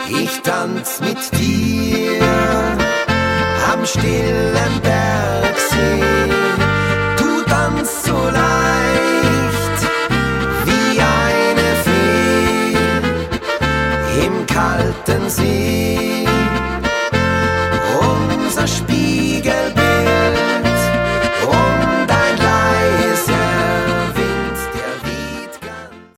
Ich tanz mit dir am stillen Bergsee. Du tanzt so leicht wie eine Fee im kalten See.